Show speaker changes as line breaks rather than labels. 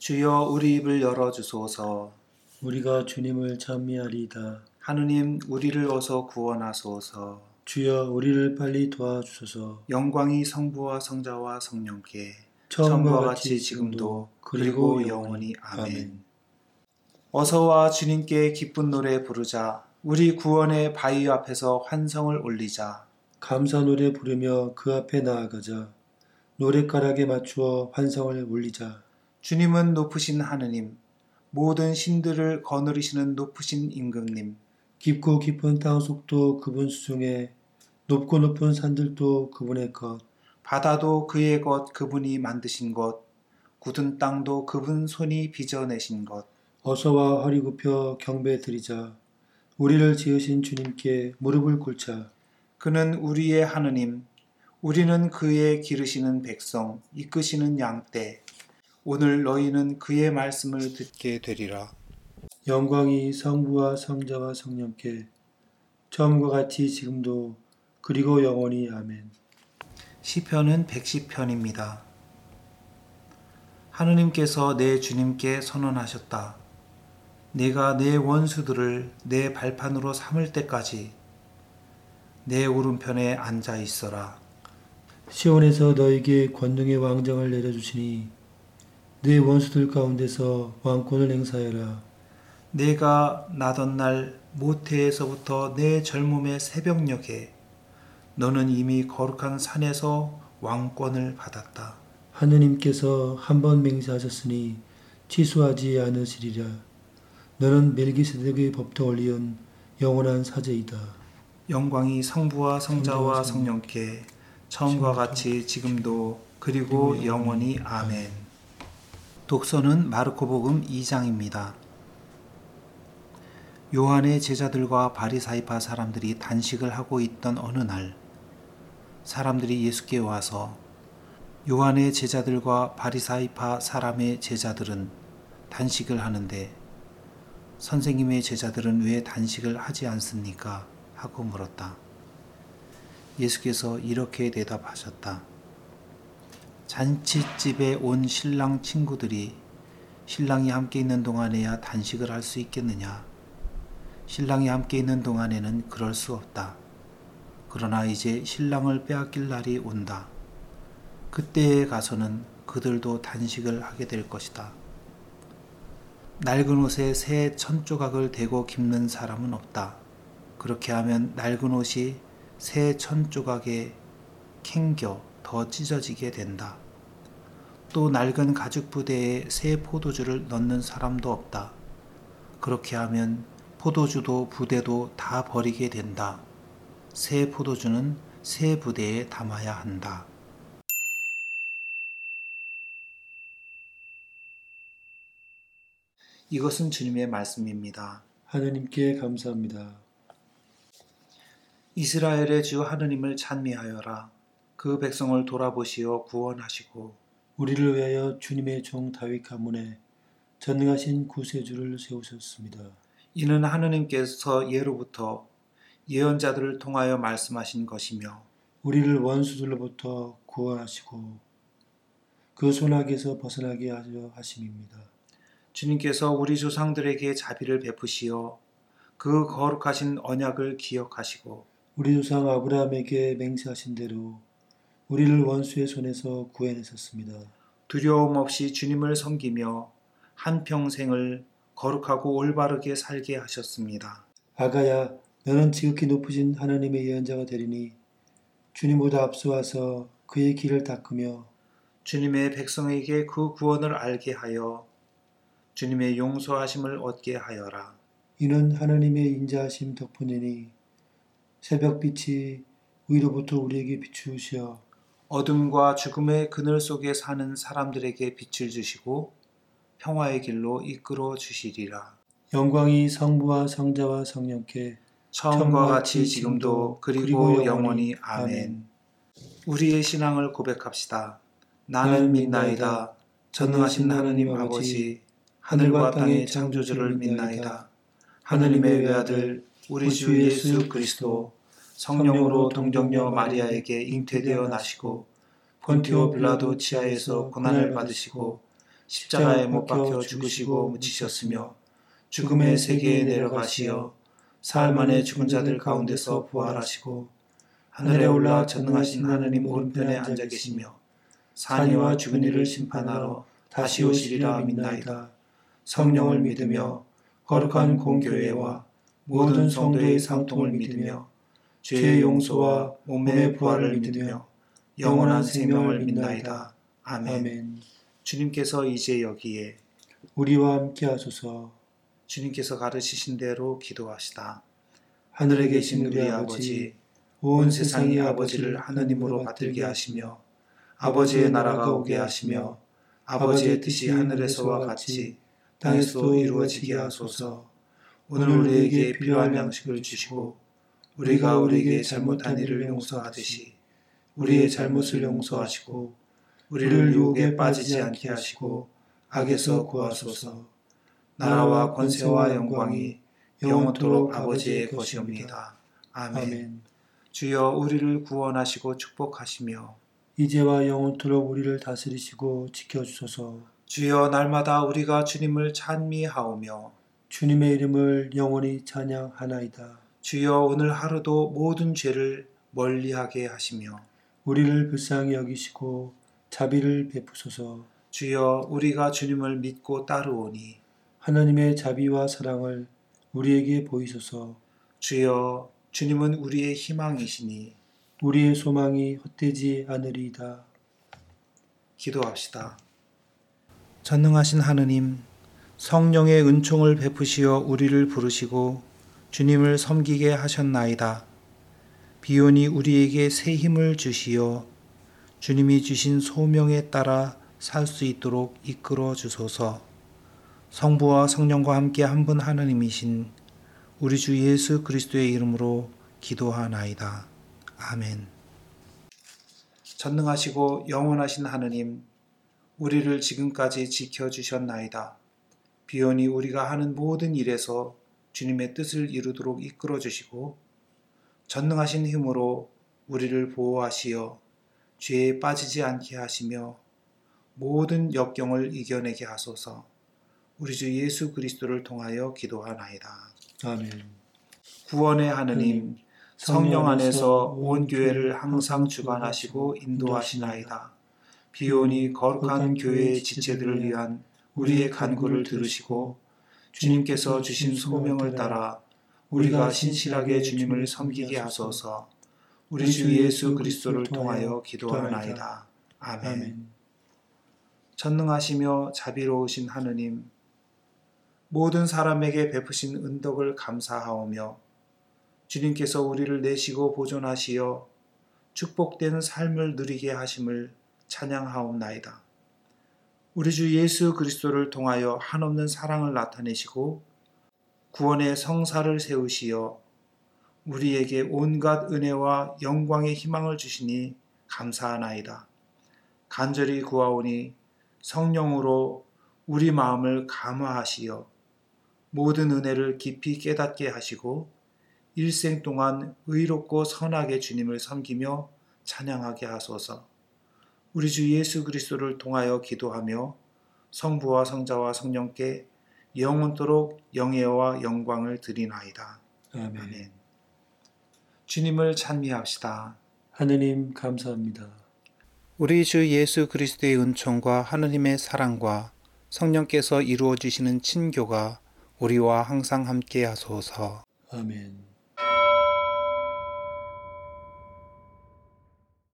주여 우리 입을 열어주소서.
우리가 주님을 찬미하리이다.
하느님 우리를 어서 구원하소서.
주여 우리를 빨리 도와주소서.
영광이 성부와 성자와 성령께
처음과 같이 지금도
그리고 영원히 아멘. 어서와 주님께 기쁜 노래 부르자. 우리 구원의 바위 앞에서 환성을 올리자.
감사 노래 부르며 그 앞에 나아가자. 노랫가락에 맞추어 환성을 올리자.
주님은 높으신 하느님, 모든 신들을 거느리시는 높으신 임금님.
깊고 깊은 땅속도 그분 수중에, 높고 높은 산들도 그분의 것.
바다도 그의 것, 그분이 만드신 것. 굳은 땅도 그분 손이 빚어내신 것.
어서와 허리 굽혀 경배 드리자. 우리를 지으신 주님께 무릎을 꿇자.
그는 우리의 하느님, 우리는 그의 기르시는 백성, 이끄시는 양떼. 오늘 너희는 그의 말씀을 듣게 되리라.
영광이 성부와 성자와 성령께 처음과 같이 지금도 그리고 영원히 아멘.
시편은 110편입니다. 하느님께서 내 주님께 선언하셨다. 내가 내 원수들을 내 발판으로 삼을 때까지 내 오른편에 앉아 있어라.
시온에서 너에게 권능의 왕정을 내려주시니 내 원수들 가운데서 왕권을 행사하여라.
내가 나던 날 모태에서부터 내 젊음의 새벽녘에 너는 이미 거룩한 산에서 왕권을 받았다.
하느님께서 한 번 맹세하셨으니 취소하지 않으시리라. 너는 멜기세덱의 법통을 이은 영원한 사제이다.
영광이 성부와 성자와 성령께 처음과 같이 지금도 그리고 영원히 아멘. 독서는 마르코복음 2장입니다. 요한의 제자들과 바리사이파 사람들이 단식을 하고 있던 어느 날, 사람들이 예수께 와서 요한의 제자들과 바리사이파 사람의 제자들은 단식을 하는데 선생님의 제자들은 왜 단식을 하지 않습니까? 하고 물었다. 예수께서 이렇게 대답하셨다. 잔치집에 온 신랑 친구들이 신랑이 함께 있는 동안에야 단식을 할 수 있겠느냐? 신랑이 함께 있는 동안에는 그럴 수 없다. 그러나 이제 신랑을 빼앗길 날이 온다. 그때에 가서는 그들도 단식을 하게 될 것이다. 낡은 옷에 새 천조각을 대고 깁는 사람은 없다. 그렇게 하면 낡은 옷이 새 천조각에 캥겨 더 찢어지게 된다. 또 낡은 가죽 부대에 새 포도주를 넣는 사람도 없다. 그렇게 하면 포도주도 부대도 다 버리게 된다. 새 포도주는 새 부대에 담아야 한다. 이것은 주님의 말씀입니다.
하느님께 감사합니다.
이스라엘의 주 하느님을 찬미하여라. 그 백성을 돌아보시어 구원하시고
우리를 위하여 주님의 종 다윗 가문에 전능하신 구세주를 세우셨습니다.
이는 하느님께서 예로부터 예언자들을 통하여 말씀하신 것이며
우리를 원수들로부터 구원하시고 그 손아귀에서 벗어나게 하려 하심입니다.
주님께서 우리 조상들에게 자비를 베푸시어 그 거룩하신 언약을 기억하시고
우리 조상 아브라함에게 맹세하신 대로 우리를 원수의 손에서 구해내셨습니다.
두려움 없이 주님을 섬기며 한평생을 거룩하고 올바르게 살게 하셨습니다.
아가야, 너는 지극히 높으신 하나님의 예언자가 되리니 주님보다 앞서와서 그의 길을 닦으며
주님의 백성에게 그 구원을 알게 하여 주님의 용서하심을 얻게 하여라.
이는 하나님의 인자하심 덕분이니 새벽빛이 위로부터 우리에게 비추시어
어둠과 죽음의 그늘 속에 사는 사람들에게 빛을 주시고 평화의 길로 이끌어 주시리라.
영광이 성부와 성자와 성령께
처음과 같이 지금도 그리고 영원히 아멘. 우리의 신앙을 고백합시다. 나는 믿나이다. 전능하신 하느님 아버지, 하늘과 땅의 창조주를 믿나이다. 하느님의 외아들 우리 주 예수 그리스도 성령으로 동정녀 마리아에게 잉태되어 나시고 본티오 빌라도 치하에서 고난을 받으시고 십자가에 못 박혀 죽으시고 묻히셨으며 죽음의 세계에 내려가시어 사흘 만에 죽은 자들 가운데서 부활하시고 하늘에 올라 전능하신 하느님 오른편에 앉아 계시며 산이와 죽은 이를 심판하러 다시 오시리라 믿나이다. 성령을 믿으며 거룩한 공교회와 모든 성도의 상통을 믿으며 죄의 용서와 몸의 부활을 믿으며 영원한 생명을 믿나이다. 아멘. 주님께서 이제 여기에
우리와 함께 하소서.
주님께서 가르치신 대로 기도하시다.
하늘에 계신 우리 아버지,
온 세상이 아버지를 하느님으로 받들게 하시며 아버지의 나라가 오게 하시며 아버지의 뜻이 하늘에서와 같이 땅에서도 이루어지게 하소서. 오늘 우리에게 필요한 양식을 주시고 우리가 우리에게 잘못한 일을 용서하듯이 우리의 잘못을 용서하시고 우리를 유혹에 빠지지 않게 하시고 악에서 구하소서. 나라와 권세와 영광이 영원토록 아버지의 것이옵니다. 아멘. 주여 우리를 구원하시고 축복하시며
이제와 영원토록 우리를 다스리시고 지켜주소서.
주여 날마다 우리가 주님을 찬미하오며
주님의 이름을 영원히 찬양하나이다.
주여 오늘 하루도 모든 죄를 멀리하게 하시며
우리를 불쌍히 여기시고 자비를 베푸소서.
주여 우리가 주님을 믿고 따르오니
하나님의 자비와 사랑을 우리에게 보이소서.
주여 주님은 우리의 희망이시니
우리의 소망이 헛되지 않으리이다.
기도합시다. 전능하신 하느님, 성령의 은총을 베푸시어 우리를 부르시고 주님을 섬기게 하셨나이다. 비온이 우리에게 새 힘을 주시어 주님이 주신 소명에 따라 살 수 있도록 이끌어 주소서. 성부와 성령과 함께 한 분 하느님이신 우리 주 예수 그리스도의 이름으로 기도하나이다. 아멘. 전능하시고 영원하신 하느님, 우리를 지금까지 지켜주셨나이다. 비온이 우리가 하는 모든 일에서 주님의 뜻을 이루도록 이끌어 주시고 전능하신 힘으로 우리를 보호하시어 죄에 빠지지 않게 하시며 모든 역경을 이겨내게 하소서. 우리 주 예수 그리스도를 통하여 기도하나이다.
아멘.
구원의 하느님, 성령 안에서 온 교회를 항상 주관하시고 인도하시나이다. 비온이 거룩한 교회의 지체들을 위한 우리의 간구를 들으시고 주님께서 주신 소명을 따라 우리가 신실하게 주님을 섬기게 하소서. 우리 주 예수 그리스도를 통하여 기도하나이다. 아멘. 전능하시며 자비로우신 하느님, 모든 사람에게 베푸신 은덕을 감사하오며 주님께서 우리를 내시고 보존하시어 축복된 삶을 누리게 하심을 찬양하옵나이다. 우리 주 예수 그리스도를 통하여 한없는 사랑을 나타내시고 구원의 성사를 세우시어 우리에게 온갖 은혜와 영광의 희망을 주시니 감사하나이다. 간절히 구하오니 성령으로 우리 마음을 감화하시어 모든 은혜를 깊이 깨닫게 하시고 일생 동안 의롭고 선하게 주님을 섬기며 찬양하게 하소서. 우리 주 예수 그리스도를 통하여 기도하며 성부와 성자와 성령께 영원토록 영예와 영광을 드리나이다. 아멘. 주님을 찬미합시다.
하느님 감사합니다.
우리 주 예수 그리스도의 은총과 하느님의 사랑과 성령께서 이루어 주시는 친교가 우리와 항상 함께 하소서.
아멘.